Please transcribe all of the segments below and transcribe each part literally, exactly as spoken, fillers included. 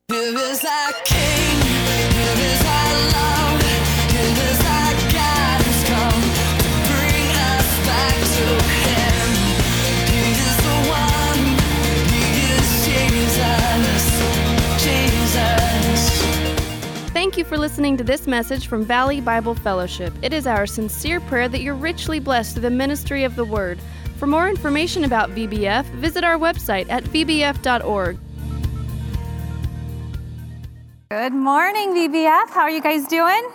Here is our King, here is our love, here is our God who's come to bring us back to Him. He is the one, He is Jesus, Jesus. Thank you for listening to this message from Valley Bible Fellowship. It is our sincere prayer that you're richly blessed through the ministry of the Word. For more information about V B F, visit our website at v b f dot org. Good morning, V B F. How are you guys doing?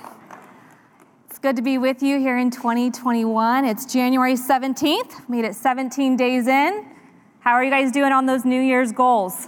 It's good to be with you here in twenty twenty-one. It's January seventeenth. Made it seventeen days in. How are you guys doing on those New Year's goals?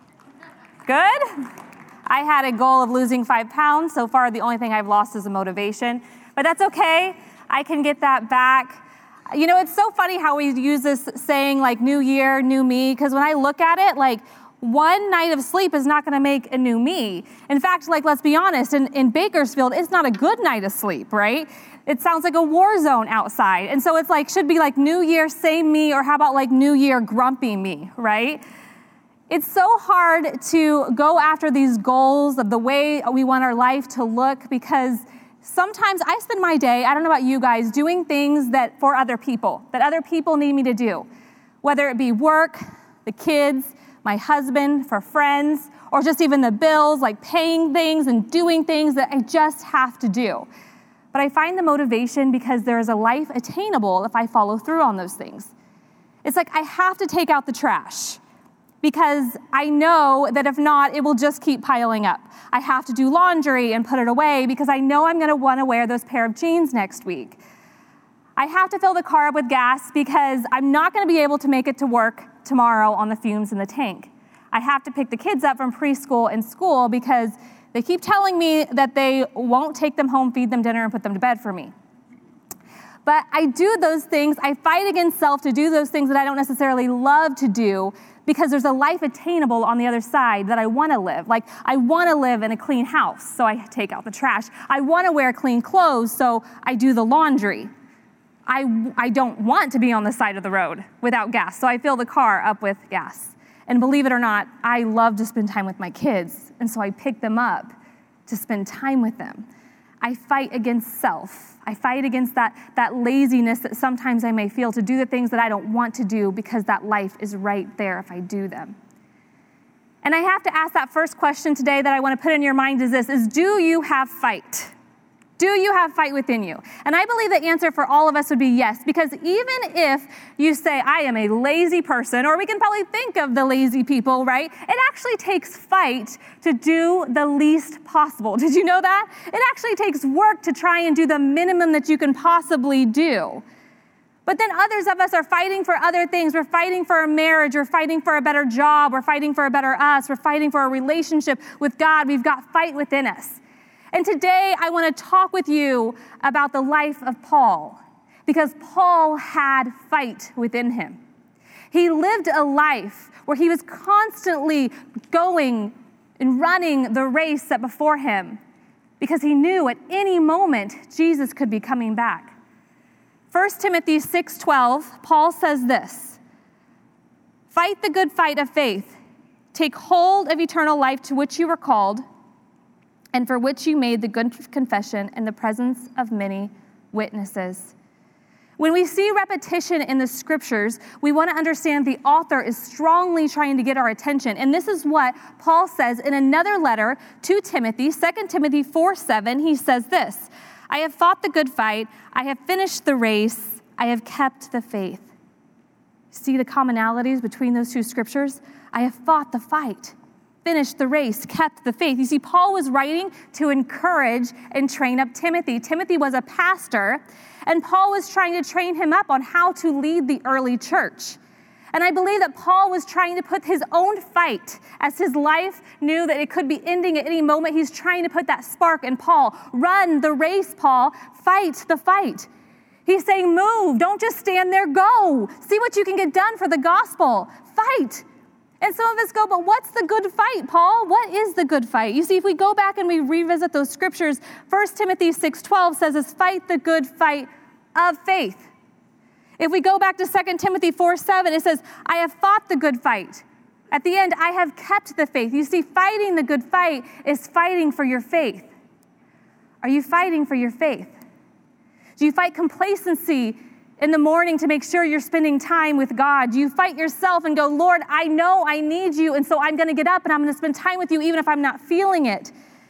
Good? I had a goal of losing five pounds. So far, the only thing I've lost is a motivation. But that's okay. I can get that back. You know, it's so funny how we use this saying like new year, new me, because when I look at it, like, one night of sleep is not going to make a new me. In fact, like, let's be honest, in, in Bakersfield, it's not a good night of sleep, right? It sounds like a war zone outside. And so it's like, should be like new year, same me, or how about like new year, grumpy me, right? It's so hard to go after these goals of the way we want our life to look because sometimes I spend my day, I don't know about you guys, doing things that for other people, that other people need me to do, whether it be work, the kids, my husband, for friends, or just even the bills, like paying things and doing things that I just have to do. But I find the motivation because there is a life attainable if I follow through on those things. It's like I have to take out the trash because I know that if not, it will just keep piling up. I have to do laundry and put it away because I know I'm going to want to wear those pair of jeans next week. I have to fill the car up with gas because I'm not going to be able to make it to work tomorrow on the fumes in the tank. I have to pick the kids up from preschool and school because they keep telling me that they won't take them home, feed them dinner, and put them to bed for me. But I do those things. I fight against self to do those things that I don't necessarily love to do because there's a life attainable on the other side that I want to live. Like, I want to live in a clean house, so I take out the trash. I want to wear clean clothes, so I do the laundry. I, I don't want to be on the side of the road without gas, so I fill the car up with gas. And believe it or not, I love to spend time with my kids, and so I pick them up to spend time with them. I fight against self. I fight against that, that laziness that sometimes I may feel to do the things that I don't want to do because that life is right there if I do them. And I have to ask that first question today that I want to put in your mind is this, is do you have fight? Do you have fight within you? And I believe the answer for all of us would be yes, because even if you say, I am a lazy person, or we can probably think of the lazy people, right? It actually takes fight to do the least possible. Did you know that? It actually takes work to try and do the minimum that you can possibly do. But then others of us are fighting for other things. We're fighting for a marriage. We're fighting for a better job. We're fighting for a better us. We're fighting for a relationship with God. We've got fight within us. And today I want to talk with you about the life of Paul, because Paul had fight within him. He lived a life where he was constantly going and running the race set before him because he knew at any moment Jesus could be coming back. First Timothy six twelve, Paul says this, "Fight the good fight of faith. Take hold of eternal life to which you were called, and for which you made the good confession in the presence of many witnesses." When we see repetition in the scriptures, we want to understand the author is strongly trying to get our attention. And this is what Paul says in another letter to Timothy, Second Timothy four seven. He says this, "I have fought the good fight. I have finished the race. I have kept the faith." See the commonalities between those two scriptures? I have fought the fight, finished the race, kept the faith. You see, Paul was writing to encourage and train up Timothy. Timothy was a pastor, and Paul was trying to train him up on how to lead the early church. And I believe that Paul was trying to put his own fight, as his life knew that it could be ending at any moment. He's trying to put that spark in Paul. Run the race, Paul. Fight the fight. He's saying, move. Don't just stand there. Go. See what you can get done for the gospel. Fight. And some of us go, but what's the good fight, Paul? What is the good fight? You see, if we go back and we revisit those scriptures, First Timothy six twelve says is fight the good fight of faith. If we go back to Second Timothy four seven, it says, I have fought the good fight. At the end, I have kept the faith. You see, fighting the good fight is fighting for your faith. Are you fighting for your faith? Do you fight complacency in the morning to make sure you're spending time with God? Do you fight yourself and go, Lord, I know I need you, and so I'm going to get up and I'm going to spend time with you even if I'm not feeling it?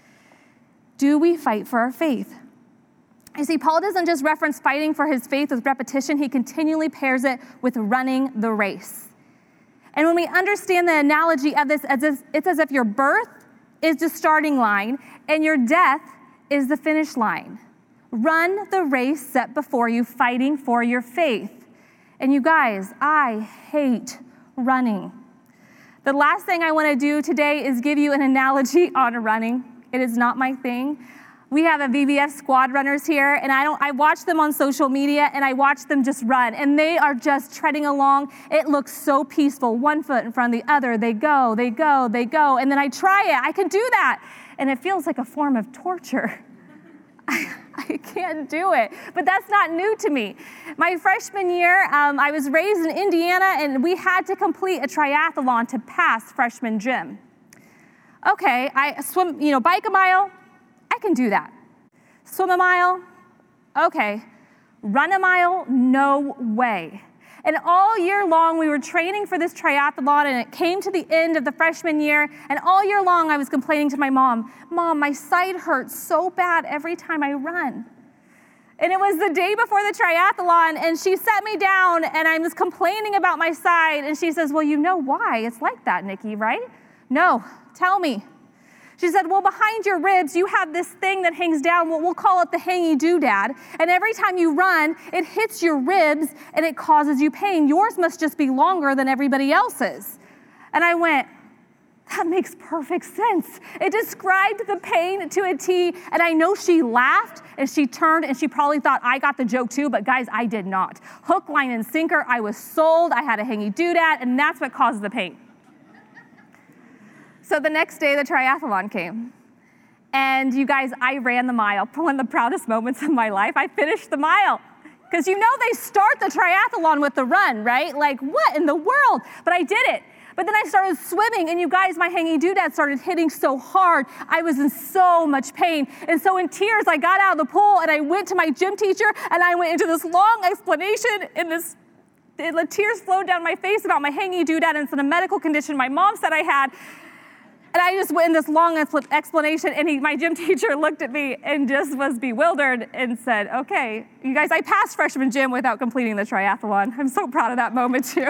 Do we fight for our faith? You see, Paul doesn't just reference fighting for his faith with repetition. He continually pairs it with running the race. And when we understand the analogy of this, as if, it's as if your birth is the starting line and your death is the finish line. Run the race set before you, fighting for your faith. And you guys, I hate running. The last thing I want to do today is give you an analogy on running. It is not my thing. We have a V B F squad runners here, and I don't. I watch them on social media, and I watch them just run, and they are just treading along. It looks so peaceful. One foot in front of the other. They go, they go, they go, and then I try it. I can do that, and it feels like a form of torture. I, I can't do it, but that's not new to me. My freshman year, um, I was raised in Indiana, and we had to complete a triathlon to pass freshman gym. Okay, I swim, you know, bike a mile. I can do that. Swim a mile? Okay. Run a mile? No way. And all year long, we were training for this triathlon, and it came to the end of the freshman year, and all year long, I was complaining to my mom, Mom, my side hurts so bad every time I run. And it was the day before the triathlon, and she sat me down, and I was complaining about my side, and she says, well, you know why it's like that, Nikki, right? No, tell me. She said, well, behind your ribs, you have this thing that hangs down. We'll, we'll call it the hangy doodad. And every time you run, it hits your ribs and it causes you pain. Yours must just be longer than everybody else's. And I went, that makes perfect sense. It described the pain to a T. And I know she laughed and she turned and she probably thought I got the joke too. But guys, I did not. Hook, line, and sinker. I was sold. I had a hangy doodad, and that's what caused the pain. So the next day, the triathlon came. And you guys, I ran the mile. One of the proudest moments of my life. I finished the mile. Because you know they start the triathlon with the run, right? Like, what in the world? But I did it. But then I started swimming, and you guys, my hangy doodad started hitting so hard. I was in so much pain. And so in tears, I got out of the pool, and I went to my gym teacher, and I went into this long explanation, and this, the tears flowed down my face about my hangy doodad, and it's in a medical condition my mom said I had. And I just went in this long explanation, and he, my gym teacher looked at me and just was bewildered and said, okay, you guys, I passed freshman gym without completing the triathlon. I'm so proud of that moment, too.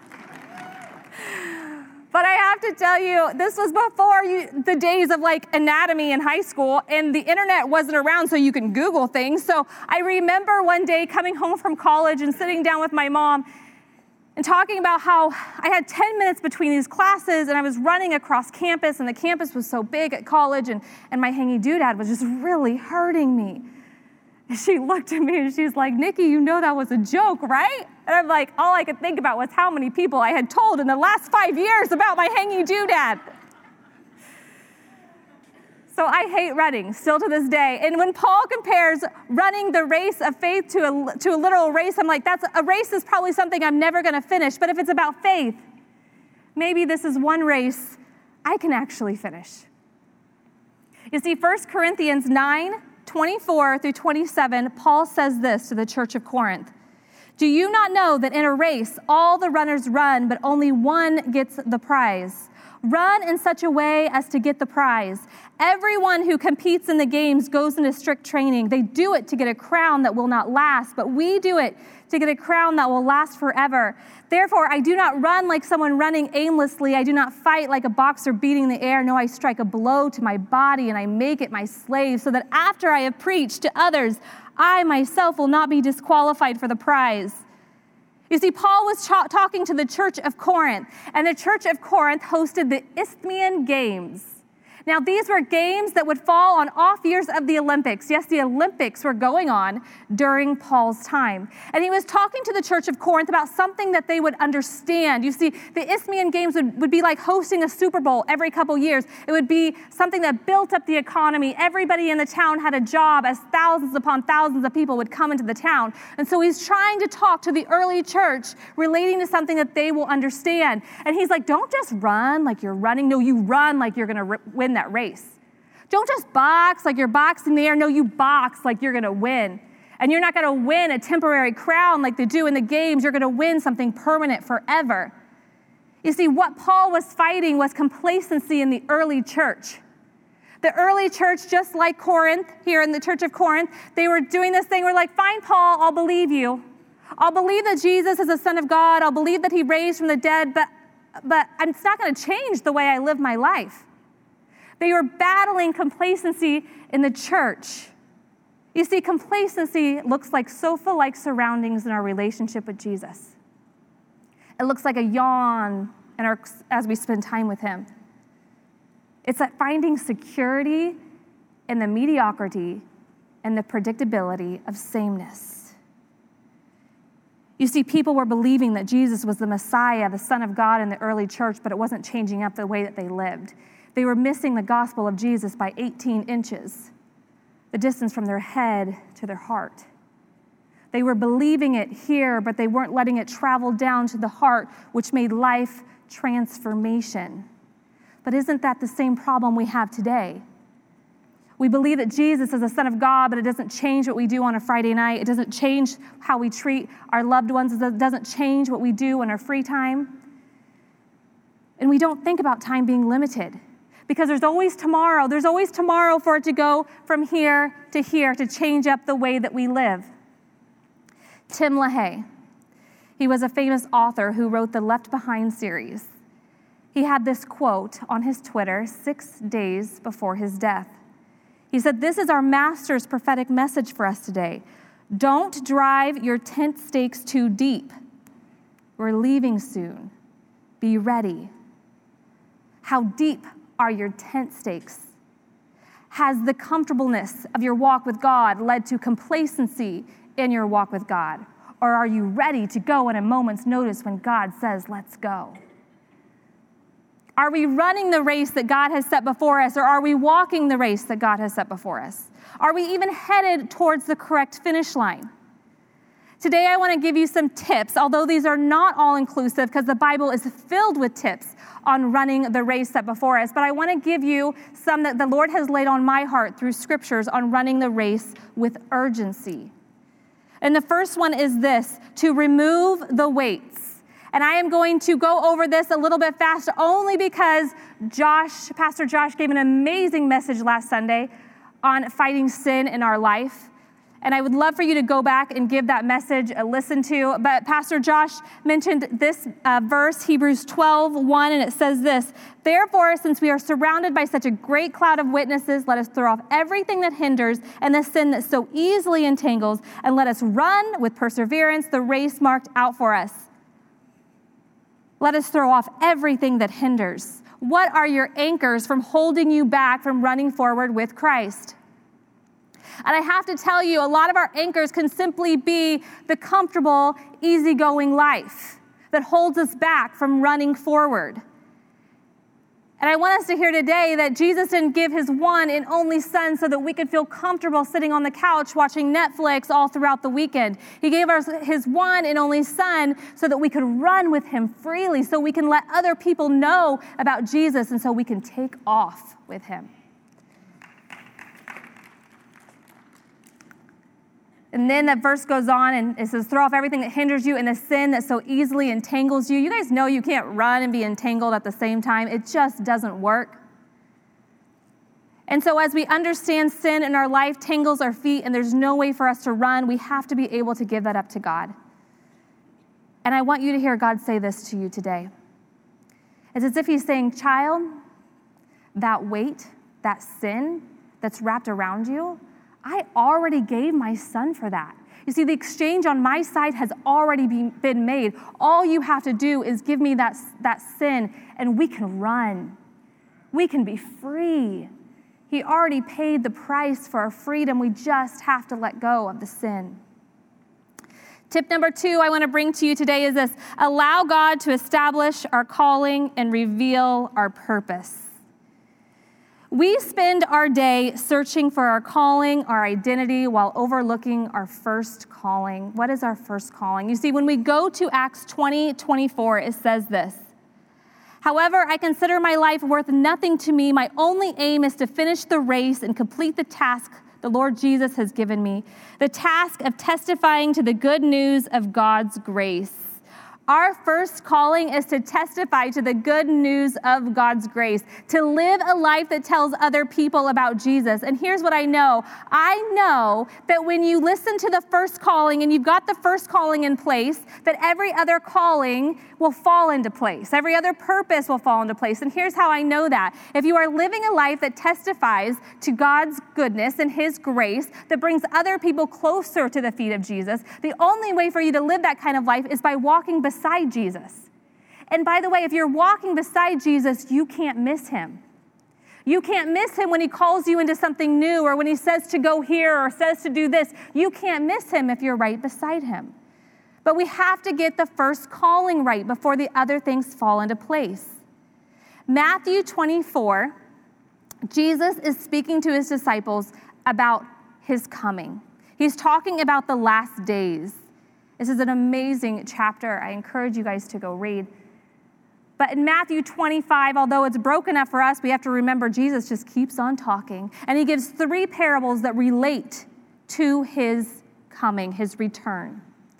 But I have to tell you, this was before you, the days of like anatomy in high school, and the internet wasn't around so you can Google things. So I remember one day coming home from college and sitting down with my mom and talking about how I had ten minutes between these classes, and I was running across campus, and the campus was so big at college, and, and my hangy doodad was just really hurting me. And she looked at me, and she's like, Nikki, you know that was a joke, right? And I'm like, all I could think about was how many people I had told in the last five years about my hangy doodad. So I hate running, still to this day. And when Paul compares running the race of faith to a, to a literal race, I'm like, that's a race is probably something I'm never going to finish. But if it's about faith, maybe this is one race I can actually finish. You see, First Corinthians nine, twenty-four through twenty-seven, Paul says this to the church of Corinth. Do you not know that in a race, all the runners run, but only one gets the prize? Run in such a way as to get the prize. Everyone who competes in the games goes into strict training. They do it to get a crown that will not last, but we do it to get a crown that will last forever. Therefore, I do not run like someone running aimlessly. I do not fight like a boxer beating the air. No, I strike a blow to my body and I make it my slave, so that after I have preached to others, I myself will not be disqualified for the prize. You see, Paul was cha- talking to the church of Corinth, and the church of Corinth hosted the Isthmian Games. Now, these were games that would fall on off years of the Olympics. Yes, the Olympics were going on during Paul's time. And he was talking to the church of Corinth about something that they would understand. You see, the Isthmian Games would, would be like hosting a Super Bowl every couple years. It would be something that built up the economy. Everybody in the town had a job as thousands upon thousands of people would come into the town. And so he's trying to talk to the early church relating to something that they will understand. And he's like, don't just run like you're running. No, you run like you're going to win that race. Don't just box like you're boxing the air. No, you box like you're going to win. And you're not going to win a temporary crown like they do in the games. You're going to win something permanent forever. You see, what Paul was fighting was complacency in the early church. The early church, just like Corinth, here in the church of Corinth, they were doing this thing. We're like, fine, Paul, I'll believe you. I'll believe that Jesus is the Son of God. I'll believe that he raised from the dead, but, but it's not going to change the way I live my life. They were battling complacency in the church. You see, complacency looks like sofa-like surroundings in our relationship with Jesus. It looks like a yawn in our, as we spend time with him. It's that finding security in the mediocrity and the predictability of sameness. You see, people were believing that Jesus was the Messiah, the Son of God in the early church, but it wasn't changing up the way that they lived. They were missing the gospel of Jesus by eighteen inches, the distance from their head to their heart. They were believing it here, but they weren't letting it travel down to the heart, which made life transformation. But isn't that the same problem we have today? We believe that Jesus is the Son of God, but it doesn't change what we do on a Friday night. It doesn't change how we treat our loved ones. It doesn't change what we do in our free time. And we don't think about time being limited, because there's always tomorrow. There's always tomorrow for it to go from here to here to change up the way that we live. Tim LaHaye, he was a famous author who wrote the Left Behind series. He had this quote on his Twitter six days before his death. He said, "This is our master's prophetic message for us today. Don't drive your tent stakes too deep. We're leaving soon. Be ready." How deep are your tent stakes? Has the comfortableness of your walk with God led to complacency in your walk with God? Or are you ready to go at a moment's notice when God says, let's go? Are we running the race that God has set before us, or are we walking the race that God has set before us? Are we even headed towards the correct finish line? Today, I want to give you some tips, although these are not all-inclusive because the Bible is filled with tips on running the race set before us. But I want to give you some that the Lord has laid on my heart through scriptures on running the race with urgency. And the first one is this: to remove the weights. And I am going to go over this a little bit fast only because Josh, Pastor Josh, gave an amazing message last Sunday on fighting sin in our life. And I would love for you to go back and give that message a listen to. But Pastor Josh mentioned this uh, verse, Hebrews twelve one, and it says this: "Therefore, since we are surrounded by such a great cloud of witnesses, let us throw off everything that hinders and the sin that so easily entangles, and let us run with perseverance the race marked out for us." Let us throw off everything that hinders. What are your anchors from holding you back from running forward with Christ? And I have to tell you, a lot of our anchors can simply be the comfortable, easygoing life that holds us back from running forward. And I want us to hear today that Jesus didn't give his one and only Son so that we could feel comfortable sitting on the couch watching Netflix all throughout the weekend. He gave us his one and only Son so that we could run with him freely, so we can let other people know about Jesus, and so we can take off with him. And then that verse goes on and it says, throw off everything that hinders you and the sin that so easily entangles you. You guys know you can't run and be entangled at the same time. It just doesn't work. And so as we understand sin in our life tangles our feet and there's no way for us to run, we have to be able to give that up to God. And I want you to hear God say this to you today. It's as if he's saying, child, that weight, that sin that's wrapped around you, I already gave my Son for that. You see, the exchange on my side has already be, been made. All you have to do is give me that, that sin, and we can run. We can be free. He already paid the price for our freedom. We just have to let go of the sin. Tip number two I want to bring to you today is this: allow God to establish our calling and reveal our purpose. We spend our day searching for our calling, our identity, while overlooking our first calling. What is our first calling? You see, when we go to Acts twenty twenty-four, it says this: however, I consider my life worth nothing to me. My only aim is to finish the race and complete the task the Lord Jesus has given me, the task of testifying to the good news of God's grace. Our first calling is to testify to the good news of God's grace, to live a life that tells other people about Jesus. And here's what I know. I know that when you listen to the first calling and you've got the first calling in place, that every other calling will fall into place. Every other purpose will fall into place. And here's how I know that. If you are living a life that testifies to God's goodness and His grace, that brings other people closer to the feet of Jesus, the only way for you to live that kind of life is by walking beside beside Jesus. And by the way, if you're walking beside Jesus, you can't miss Him. You can't miss Him when He calls you into something new, or when He says to go here or says to do this. You can't miss Him if you're right beside Him. But we have to get the first calling right before the other things fall into place. Matthew twenty-four, Jesus is speaking to His disciples about His coming. He's talking about the last days. This is an amazing chapter. I encourage you guys to go read. But in Matthew twenty-five, although it's broken up for us, we have to remember Jesus just keeps on talking. And He gives three parables that relate to His coming, His return,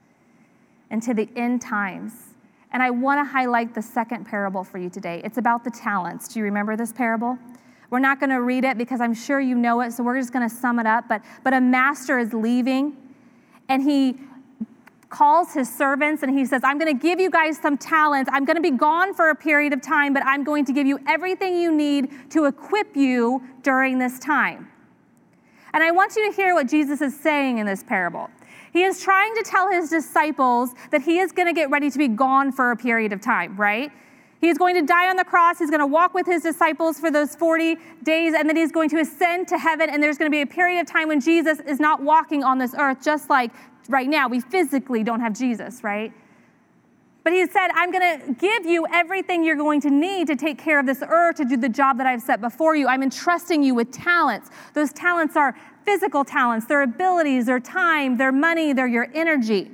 and to the end times. And I want to highlight the second parable for you today. It's about the talents. Do you remember this parable? We're not going to read it because I'm sure you know it, so we're just going to sum it up. But, but a master is leaving, and he calls his servants and he says, I'm going to give you guys some talents. I'm going to be gone for a period of time, but I'm going to give you everything you need to equip you during this time. And I want you to hear what Jesus is saying in this parable. He is trying to tell his disciples that he is going to get ready to be gone for a period of time, right? He's going to die on the cross. He's going to walk with his disciples for those forty days, and then he's going to ascend to heaven, and there's going to be a period of time when Jesus is not walking on this earth, just like right now, we physically don't have Jesus, right? But he said, I'm going to give you everything you're going to need to take care of this earth, to do the job that I've set before you. I'm entrusting you with talents. Those talents are physical talents, their abilities, their time, their money, they're your energy.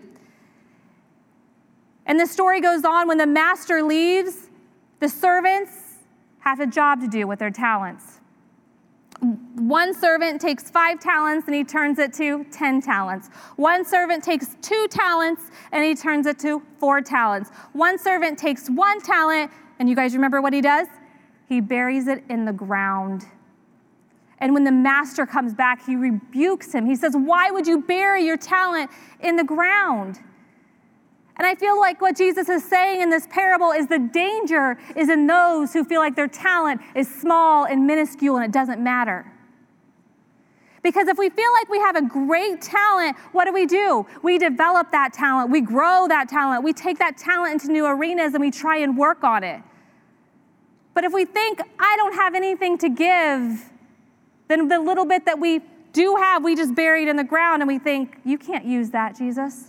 And the story goes on, when the master leaves, the servants have a job to do with their talents. One servant takes five talents and he turns it to ten talents. One servant takes two talents and he turns it to four talents. One servant takes one talent, and you guys remember what he does? He buries it in the ground. And when the master comes back, he rebukes him. He says, why would you bury your talent in the ground? And I feel like what Jesus is saying in this parable is the danger is in those who feel like their talent is small and minuscule and it doesn't matter. Because if we feel like we have a great talent, what do we do? We develop that talent. We grow that talent. We take that talent into new arenas and we try and work on it. But if we think, I don't have anything to give, then the little bit that we do have, we just bury it in the ground and we think, you can't use that, Jesus.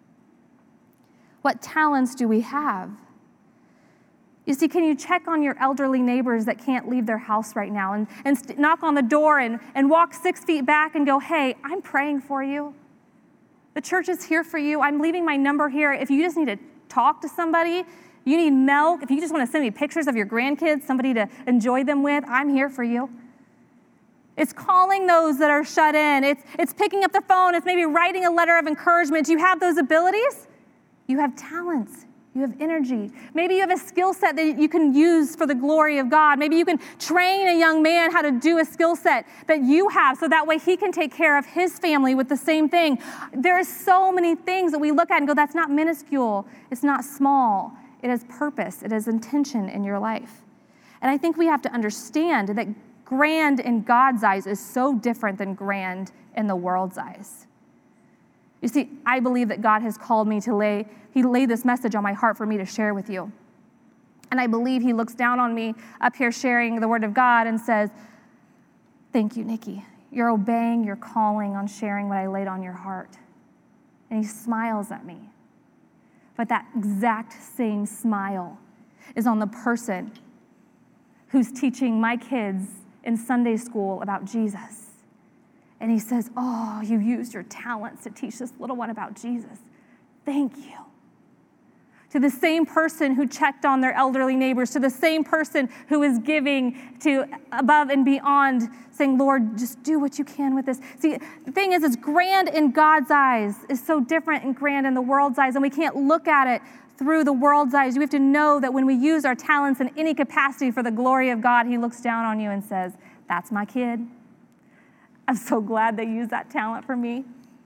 What talents do we have? You see, can you check on your elderly neighbors that can't leave their house right now and, and st- knock on the door and, and walk six feet back and go, hey, I'm praying for you. The church is here for you. I'm leaving my number here. If you just need to talk to somebody, you need milk, if you just want to send me pictures of your grandkids, somebody to enjoy them with, I'm here for you. It's calling those that are shut in. It's, it's picking up the phone. It's maybe writing a letter of encouragement. Do you have those abilities? You have talents. You have energy. Maybe you have a skill set that you can use for the glory of God. Maybe you can train a young man how to do a skill set that you have so that way he can take care of his family with the same thing. There are so many things that we look at and go, that's not minuscule. It's not small. It has purpose. It has intention in your life. And I think we have to understand that grand in God's eyes is so different than grand in the world's eyes. You see, I believe that God has called me to lay, he laid this message on my heart for me to share with you. And I believe he looks down on me up here sharing the word of God and says, thank you, Nikki. You're obeying your calling on sharing what I laid on your heart. And he smiles at me. But that exact same smile is on the person who's teaching my kids in Sunday school about Jesus. And he says, oh, you used your talents to teach this little one about Jesus. Thank you. To the same person who checked on their elderly neighbors, to the same person who is giving to above and beyond, saying, Lord, just do what you can with this. See, the thing is, it's grand in God's eyes is so different and grand in the world's eyes, and we can't look at it through the world's eyes. We have to know that when we use our talents in any capacity for the glory of God, he looks down on you and says, that's my kid. I'm so glad they used that talent for me.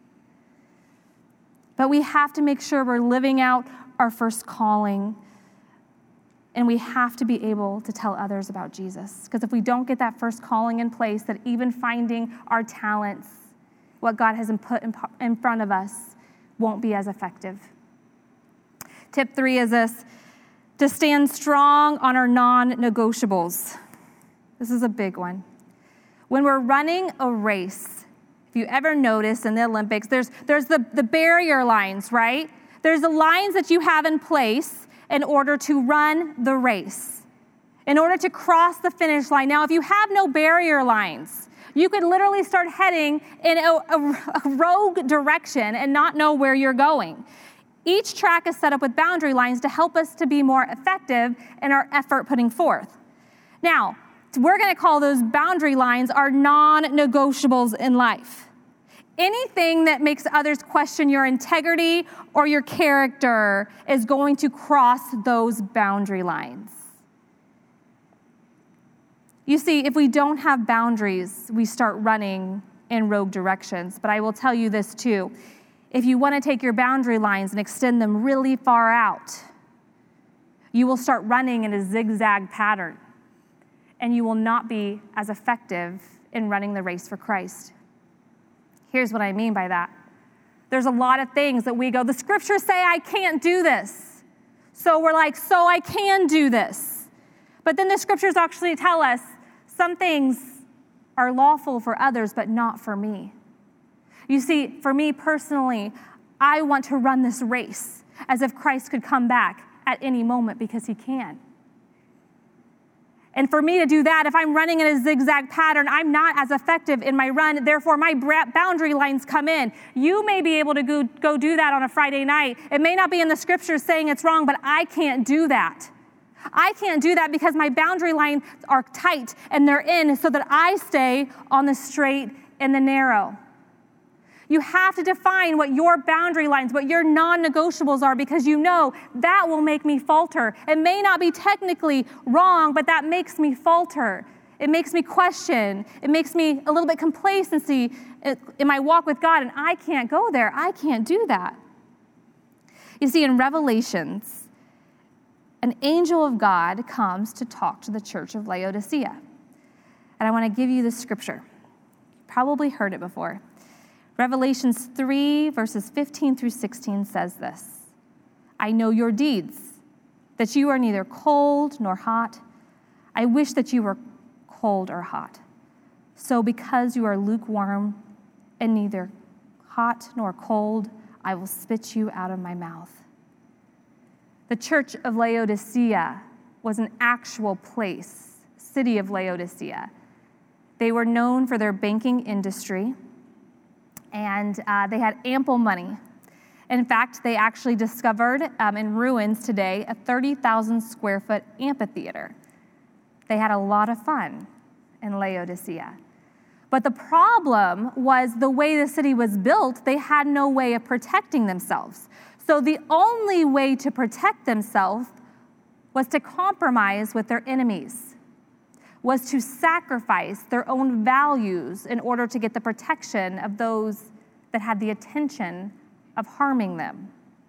But we have to make sure we're living out our first calling, and we have to be able to tell others about Jesus. Because if we don't get that first calling in place, that even finding our talents, what God has put in front of us, won't be as effective. Tip three is this: to stand strong on our non-negotiables. This is a big one. When we're running a race, if you ever notice in the Olympics, there's, there's the, the barrier lines, right? There's the lines that you have in place in order to run the race, in order to cross the finish line. Now, if you have no barrier lines, you could literally start heading in a, a, a rogue direction and not know where you're going. Each track is set up with boundary lines to help us to be more effective in our effort putting forth. Now, we're going to call those boundary lines our non-negotiables in life. Anything that makes others question your integrity or your character is going to cross those boundary lines. You see, if we don't have boundaries, we start running in rogue directions. But I will tell you this too. If you want to take your boundary lines and extend them really far out, you will start running in a zigzag pattern, and you will not be as effective in running the race for Christ. Here's what I mean by that. There's a lot of things that we go, the scriptures say I can't do this. So we're like, so I can do this. But then the scriptures actually tell us some things are lawful for others, but not for me. You see, for me personally, I want to run this race as if Christ could come back at any moment, because he can. And for me to do that, if I'm running in a zigzag pattern, I'm not as effective in my run. Therefore, my boundary lines come in. You may be able to go, go do that on a Friday night. It may not be in the scriptures saying it's wrong, but I can't do that. I can't do that because my boundary lines are tight and they're in so that I stay on the straight and the narrow. You have to define what your boundary lines, what your non-negotiables are, because you know that will make me falter. It may not be technically wrong, but that makes me falter. It makes me question. It makes me a little bit complacency in my walk with God, and I can't go there. I can't do that. You see, in Revelations, an angel of God comes to talk to the church of Laodicea. And I want to give you this scripture. You probably heard it before. Revelations three, verses fifteen through sixteen says this: I know your deeds, that you are neither cold nor hot. I wish that you were cold or hot. So because you are lukewarm and neither hot nor cold, I will spit you out of my mouth. The church of Laodicea was an actual place, city of Laodicea. They were known for their banking industry, and uh, they had ample money. In fact, they actually discovered um, in ruins today a thirty thousand square foot amphitheater. They had a lot of fun in Laodicea. But the problem was the way the city was built, they had no way of protecting themselves. So the only way to protect themselves was to compromise with their enemies, was to sacrifice their own values in order to get the protection of those that had the intention of harming them.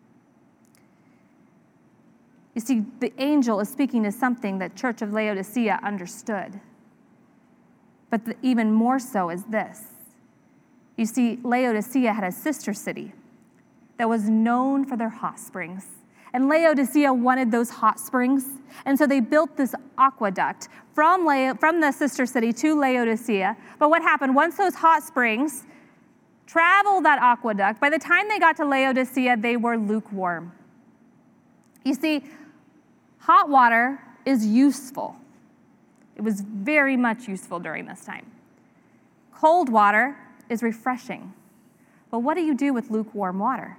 You see, the angel is speaking to something that Church of Laodicea understood. But the, even more so is this. You see, Laodicea had a sister city that was known for their hot springs. And Laodicea wanted those hot springs. And so they built this aqueduct from, La- from the sister city to Laodicea. But what happened? Once those hot springs traveled that aqueduct, by the time they got to Laodicea, they were lukewarm. You see, hot water is useful. It was very much useful during this time. Cold water is refreshing. But what do you do with lukewarm water?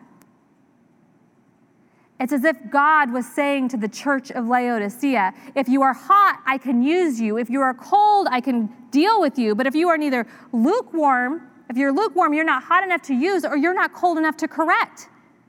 It's as if God was saying to the church of Laodicea, if you are hot, I can use you. If you are cold, I can deal with you. But if you are neither lukewarm, if you're lukewarm, you're not hot enough to use, or you're not cold enough to correct.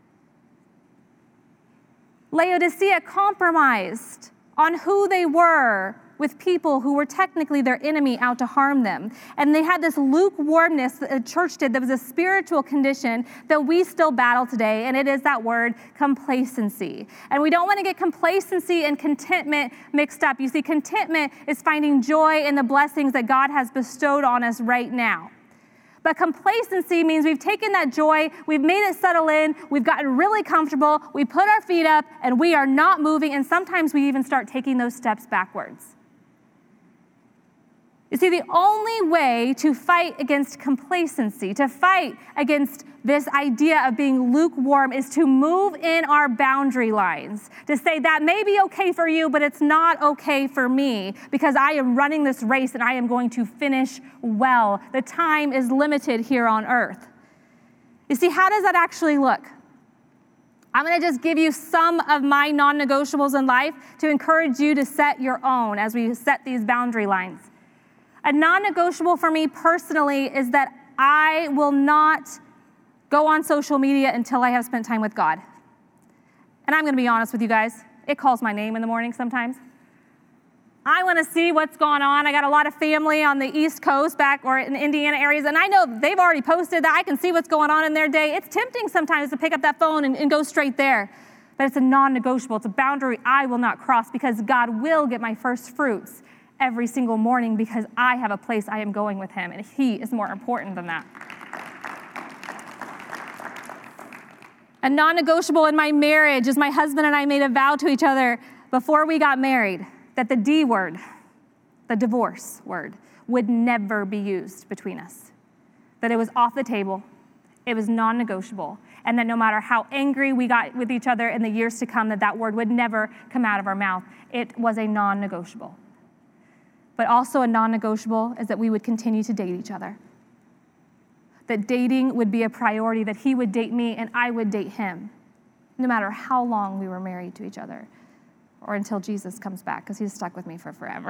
Laodicea compromised on who they were with people who were technically their enemy out to harm them. And they had this lukewarmness that the church did that was a spiritual condition that we still battle today, and it is that word complacency. And we don't want to get complacency and contentment mixed up. You see, contentment is finding joy in the blessings that God has bestowed on us right now. But complacency means we've taken that joy, we've made it settle in, we've gotten really comfortable, we put our feet up, and we are not moving, and sometimes we even start taking those steps backwards. You see, the only way to fight against complacency, to fight against this idea of being lukewarm, is to move in our boundary lines, to say that may be okay for you, but it's not okay for me, because I am running this race and I am going to finish well. The time is limited here on earth. You see, how does that actually look? I'm going to just give you some of my non-negotiables in life to encourage you to set your own as we set these boundary lines. A non-negotiable for me personally is that I will not go on social media until I have spent time with God. And I'm going to be honest with you guys. It calls my name in the morning sometimes. I want to see what's going on. I got a lot of family on the East Coast back or in Indiana areas, and I know they've already posted that. I can see what's going on in their day. It's tempting sometimes to pick up that phone and, and go straight there. But it's a non-negotiable. It's a boundary I will not cross, because God will get my first fruits every single morning, because I have a place I am going with him, and he is more important than that. A non-negotiable in my marriage is my husband and I made a vow to each other before we got married that the D word, the divorce word, would never be used between us. That it was off the table, it was non-negotiable, and that no matter how angry we got with each other in the years to come, that that word would never come out of our mouth. It was a non-negotiable. But also a non-negotiable is that we would continue to date each other. That dating would be a priority, that he would date me and I would date him, no matter how long we were married to each other, or until Jesus comes back, because he's stuck with me for forever.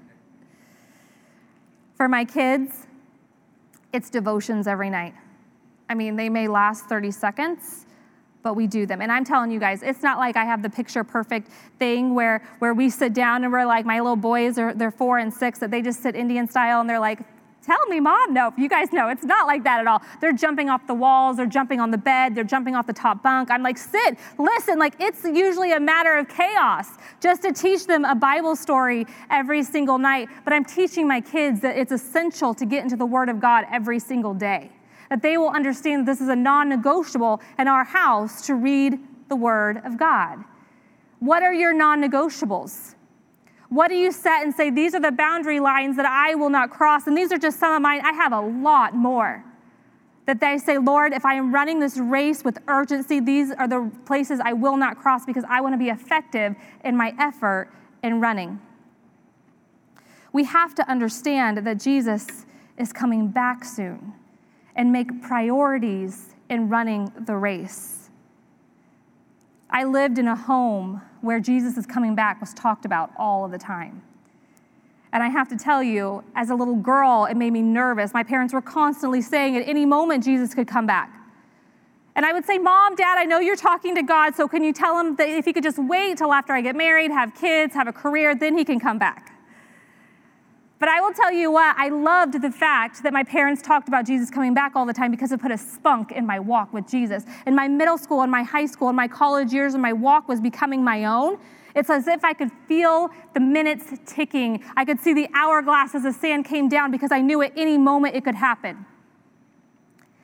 For my kids, it's devotions every night. I mean, they may last thirty seconds, but we do them. And I'm telling you guys, it's not like I have the picture perfect thing where, where we sit down and we're like, my little boys, are they're four and six, that they just sit Indian style and they're like, tell me, Mom. No, you guys know, it's not like that at all. They're jumping off the walls, they're jumping on the bed, they're jumping off the top bunk. I'm like, sit, listen, like it's usually a matter of chaos just to teach them a Bible story every single night. But I'm teaching my kids that it's essential to get into the Word of God every single day. That they will understand that this is a non-negotiable in our house to read the Word of God. What are your non-negotiables? What do you set and say, these are the boundary lines that I will not cross, and these are just some of mine? I have a lot more. That they say, Lord, if I am running this race with urgency, these are the places I will not cross, because I want to be effective in my effort in running. We have to understand that Jesus is coming back soon, and make priorities in running the race. I lived in a home where Jesus is coming back was talked about all of the time. And I have to tell you, as a little girl, it made me nervous. My parents were constantly saying at any moment Jesus could come back. And I would say, Mom, Dad, I know you're talking to God, so can you tell him that if he could just wait till after I get married, have kids, have a career, then he can come back. But I will tell you what, I loved the fact that my parents talked about Jesus coming back all the time, because it put a spunk in my walk with Jesus. In my middle school, in my high school, in my college years, when my walk was becoming my own, it's as if I could feel the minutes ticking. I could see the hourglass as the sand came down, because I knew at any moment it could happen.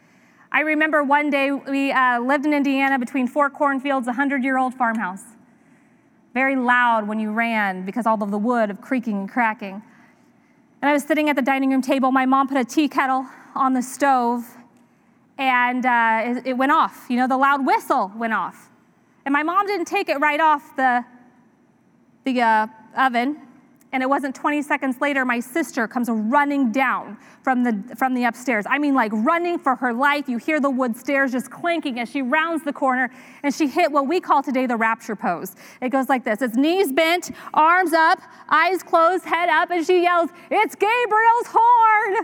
I remember one day we uh, lived in Indiana between four cornfields, a hundred-year-old farmhouse. Very loud when you ran because all of the wood of creaking and cracking. And I was sitting at the dining room table. My mom put a tea kettle on the stove, and uh, it, it went off. You know, the loud whistle went off. And my mom didn't take it right off the, the uh, oven, and it wasn't twenty seconds later, my sister comes running down from the, from the upstairs. I mean, like running for her life. You hear the wood stairs just clanking as she rounds the corner, and she hit what we call today the rapture pose. It goes like this. It's knees bent, arms up, eyes closed, head up, and she yells, "It's Gabriel's horn!"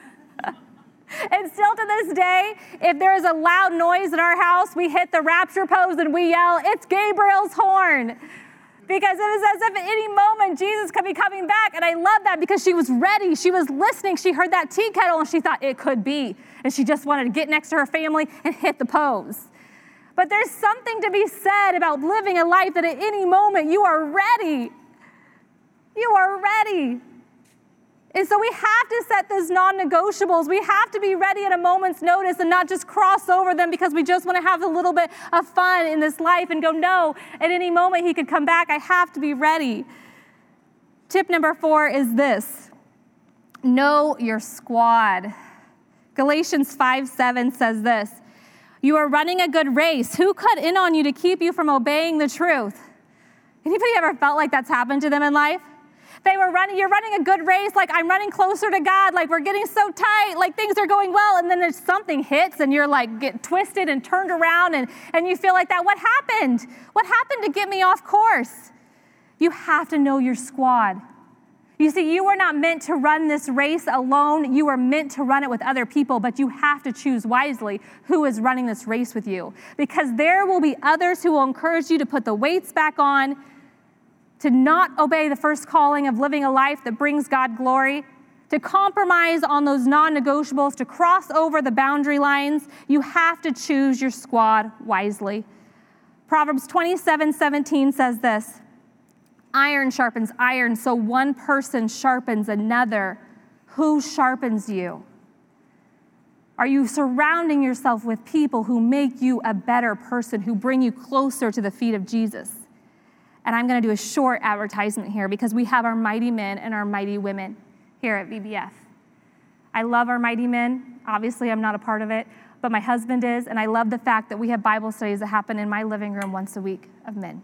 And still to this day, if there is a loud noise in our house, we hit the rapture pose and we yell, "It's Gabriel's horn." Because it was as if at any moment Jesus could be coming back. And I love that because she was ready. She was listening. She heard that tea kettle and she thought it could be. And she just wanted to get next to her family and hit the pose. But there's something to be said about living a life that at any moment you are ready. You are ready. And so we have to set those non-negotiables. We have to be ready at a moment's notice and not just cross over them because we just want to have a little bit of fun in this life and go, no, at any moment he could come back. I have to be ready. Tip number four is this: know your squad. Galatians five seven says this: you are running a good race. Who cut in on you to keep you from obeying the truth? Anybody ever felt like that's happened to them in life? They were running, you're running a good race, like I'm running closer to God, like we're getting so tight, like things are going well, and then there's something hits and you're like get twisted and turned around and, and you feel like that. What happened? What happened to get me off course? You have to know your squad. You see, you are not meant to run this race alone. You are meant to run it with other people, but you have to choose wisely who is running this race with you, because there will be others who will encourage you to put the weights back on, to not obey the first calling of living a life that brings God glory, to compromise on those non-negotiables, to cross over the boundary lines. You have to choose your squad wisely. Proverbs twenty-seven seventeen says this: iron sharpens iron, so one person sharpens another. Who sharpens you? Are you surrounding yourself with people who make you a better person, who bring you closer to the feet of Jesus? And I'm going to do a short advertisement here because we have our mighty men and our mighty women here at V B F. I love our mighty men. Obviously, I'm not a part of it, but my husband is, and I love the fact that we have Bible studies that happen in my living room once a week of men.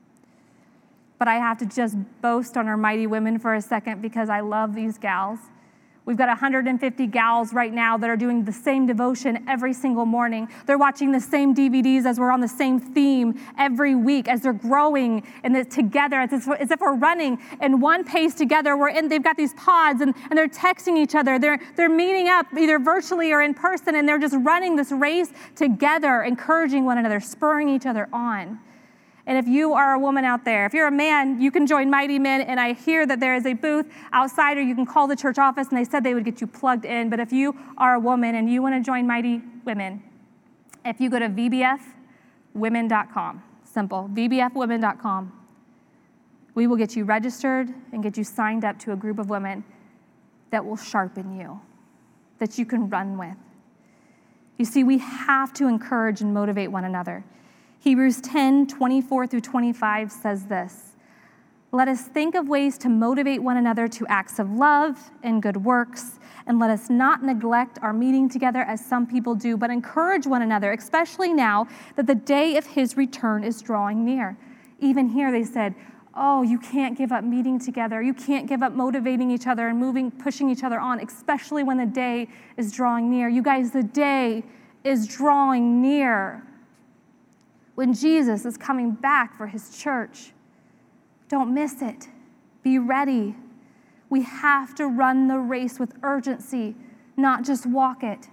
But I have to just boast on our mighty women for a second because I love these gals. We've got one hundred fifty gals right now that are doing the same devotion every single morning. They're watching the same D V Ds as we're on the same theme every week, as they're growing and it's together, as if, as if we're running in one pace together. We're in, they've got these pods and, and they're texting each other. They're, they're meeting up either virtually or in person, and they're just running this race together, encouraging one another, spurring each other on. And if you are a woman out there, if you're a man, you can join Mighty Men, and I hear that there is a booth outside, or you can call the church office, and they said they would get you plugged in. But if you are a woman and you want to join Mighty Women, if you go to v b f women dot com, simple, v b f women dot com, we will get you registered and get you signed up to a group of women that will sharpen you, that you can run with. You see, we have to encourage and motivate one another. Hebrews ten, twenty-four through twenty-five says this: let us think of ways to motivate one another to acts of love and good works, and let us not neglect our meeting together as some people do, but encourage one another, especially now that the day of his return is drawing near. Even here they said, oh, you can't give up meeting together. You can't give up motivating each other and moving, pushing each other on, especially when the day is drawing near. You guys, the day is drawing near. When Jesus is coming back for his church, don't miss it. Be ready. We have to run the race with urgency, not just walk it.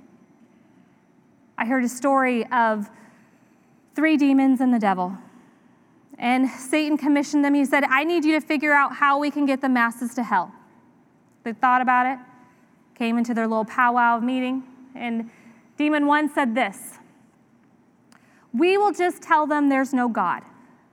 I heard a story of three demons and the devil. And Satan commissioned them. He said, I need you to figure out how we can get the masses to hell. They thought about it, came into their little powwow meeting, and demon one said this: we will just tell them there's no God.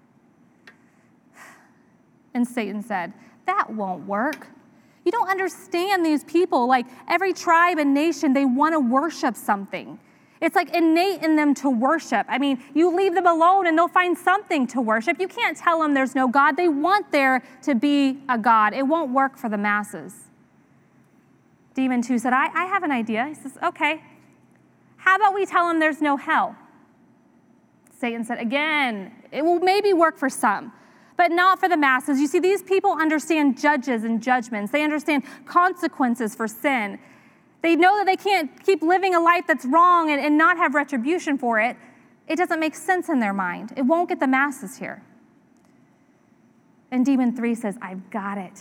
And Satan said, that won't work. You don't understand these people. Like every tribe and nation, they want to worship something. It's like innate in them to worship. I mean, you leave them alone and they'll find something to worship. You can't tell them there's no God. They want there to be a God. It won't work for the masses. Demon two said, I, I have an idea. He says, okay, how about we tell them there's no hell? Satan said, again, it will maybe work for some, but not for the masses. You see, these people understand judges and judgments. They understand consequences for sin. They know that they can't keep living a life that's wrong and, and not have retribution for it. It doesn't make sense in their mind. It won't get the masses here. And Demon three says, I've got it.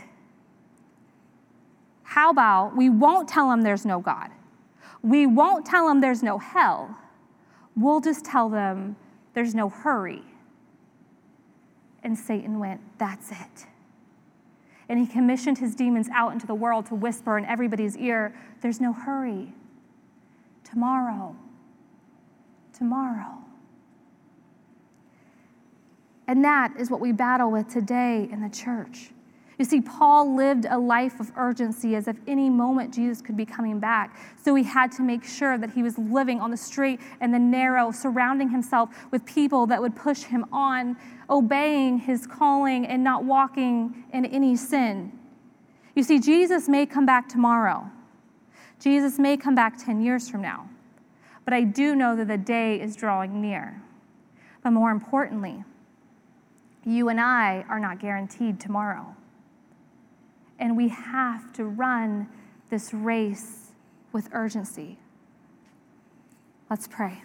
How about we won't tell them there's no God? We won't tell them there's no hell. We'll just tell them there's no hurry. And Satan went, that's it. And he commissioned his demons out into the world to whisper in everybody's ear, there's no hurry. Tomorrow. Tomorrow. And that is what we battle with today in the church. You see, Paul lived a life of urgency as if any moment Jesus could be coming back. So he had to make sure that he was living on the straight and the narrow, surrounding himself with people that would push him on, obeying his calling and not walking in any sin. You see, Jesus may come back tomorrow. Jesus may come back ten years from now. But I do know that the day is drawing near. But more importantly, you and I are not guaranteed tomorrow. And we have to run this race with urgency. Let's pray.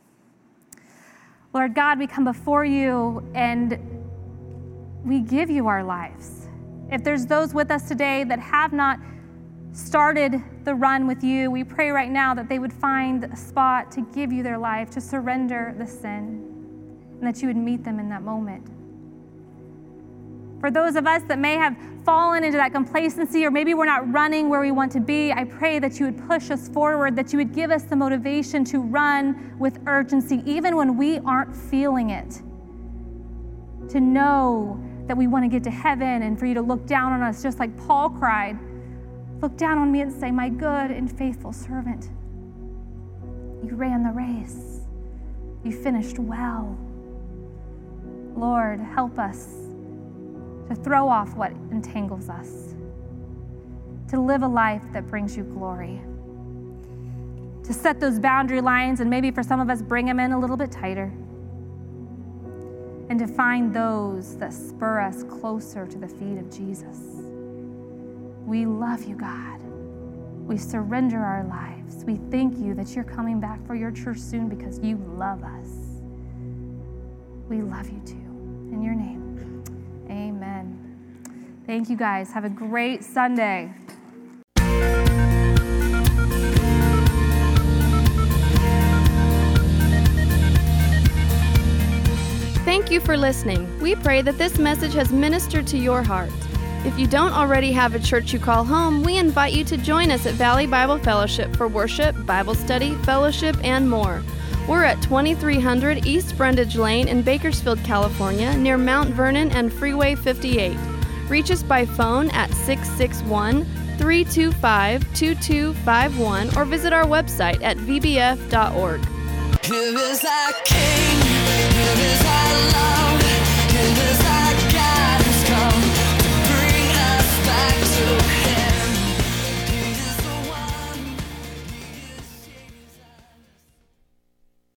Lord God, we come before you and we give you our lives. If there's those with us today that have not started the run with you, we pray right now that they would find a spot to give you their life, to surrender the sin, and that you would meet them in that moment. For those of us that may have fallen into that complacency, or maybe we're not running where we want to be, I pray that you would push us forward, that you would give us the motivation to run with urgency, even when we aren't feeling it. To know that we want to get to heaven and for you to look down on us just like Paul cried. Look down on me and say, my good and faithful servant. You ran the race. You finished well. Lord, help us to throw off what entangles us, to live a life that brings you glory, to set those boundary lines and maybe for some of us bring them in a little bit tighter, and to find those that spur us closer to the feet of Jesus. We love you, God. We surrender our lives. We thank you that you're coming back for your church soon because you love us. We love you too. In your name. Amen. Thank you guys. Have a great Sunday. Thank you for listening. We pray that this message has ministered to your heart. If you don't already have a church you call home, we invite you to join us at Valley Bible Fellowship for worship, Bible study, fellowship, and more. We're at twenty-three hundred East Brundage Lane in Bakersfield, California, near Mount Vernon and Freeway fifty-eight. Reach us by phone at six six one, three two five, two two five one or visit our website at v b f dot org. Here is our King.